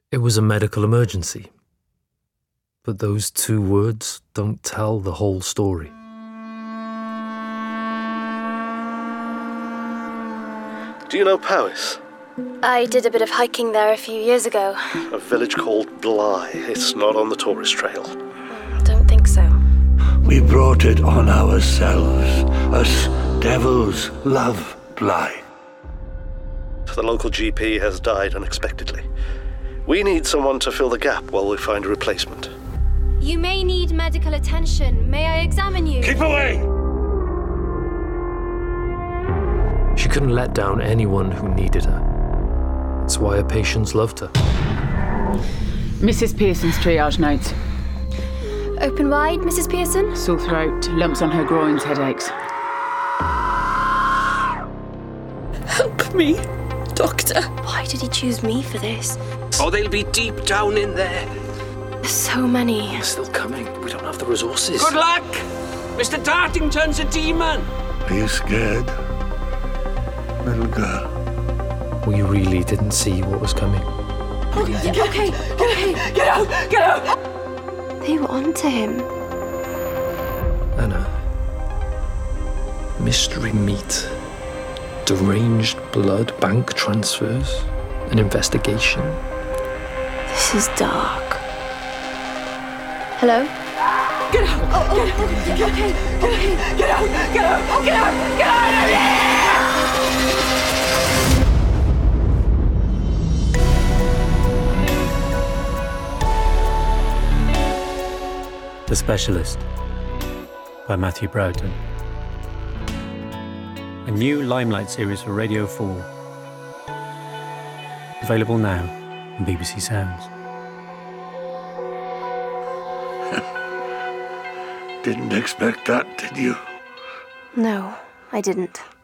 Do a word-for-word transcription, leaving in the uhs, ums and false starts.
It was a medical emergency. But those two words don't tell the whole story. Do you know Powys? I did a bit of hiking there a few years ago. A village called Bly. It's not on the tourist trail. Don't think so. We brought it on ourselves. Us devils love Bly. The local G P has died unexpectedly. We need someone to fill the gap while we find a replacement. You may need medical attention. May I examine you? Keep away! She couldn't let down anyone who needed her. That's why her patients loved her. Missus Pearson's triage notes. Open wide, Missus Pearson? Sore throat, lumps on her groins, headaches. Help me, Doctor. Why did he choose me for this? Oh, they'll be deep down in there. There's so many. They're still coming. We don't have the resources. Good luck! Mister Dartington's a demon. Are you scared, little girl? We really didn't see what was coming. Oh, yeah, okay, okay. Get out! Get out! They were onto him. Anna. Mystery meat. Deranged blood bank transfers. An investigation. This is dark. Hello? Get out! Oh, oh, okay, okay, okay. Get out! Get out! Get out! Get out of here! The Specialist by Matthew Broughton. A new Limelight series for Radio four. Available now on B B C Sounds. Didn't expect that, did you? No, I didn't.